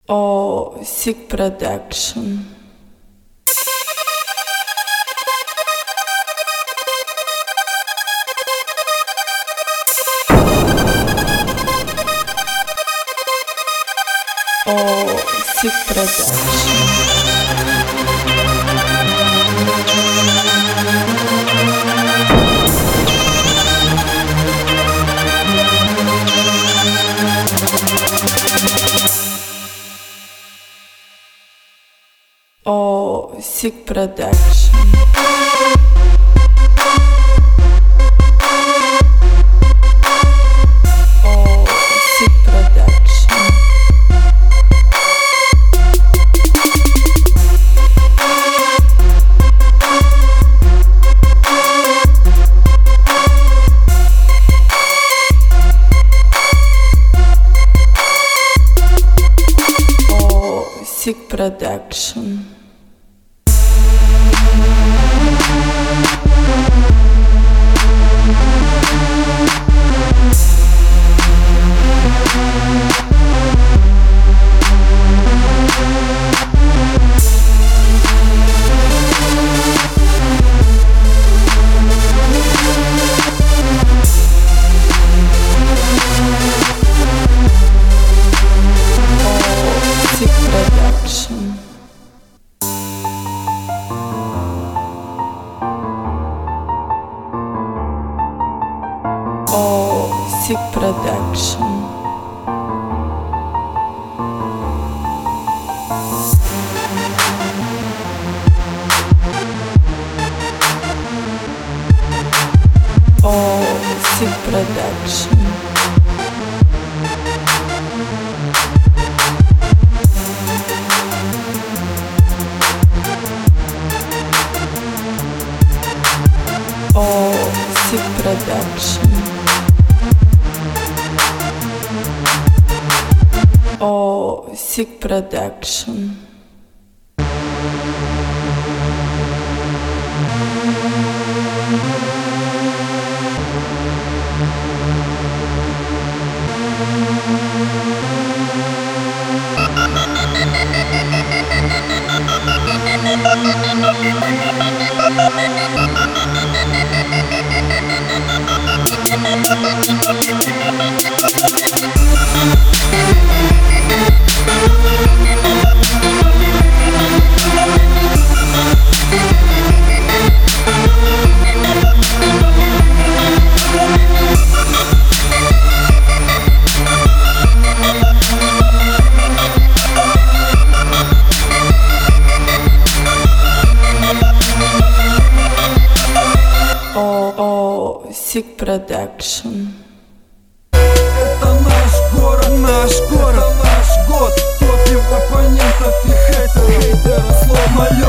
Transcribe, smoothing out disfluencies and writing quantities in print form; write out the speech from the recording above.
Oh, Sick Production. Oh, Sick Production. Oh, Sick Production. Oh, Sick Production. Oh, Sick Production. Oh, Sick Production. Oh, Sick Production. Oh, Sick Production. Oh, Sick Production. Oh, Sick Production. Это наш город, наш год. Топим оппонентов и хейтеров, словно лед.